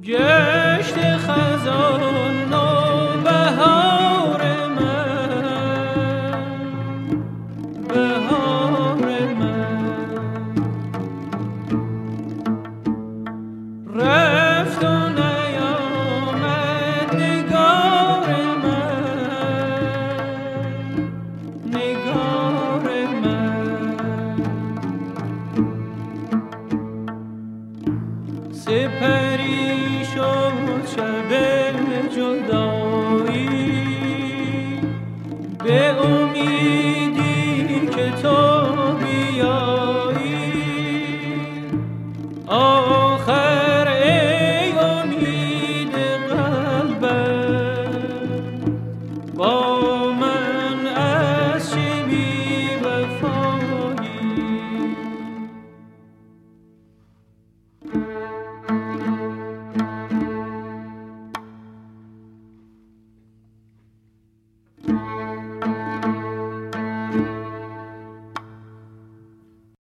گشت خزان و بهار من، بهار من رفت و نیامد نگار من، نگار من سپری شد شب جدایی به امیدی که تو بیایی، آخر ای امید قلبم با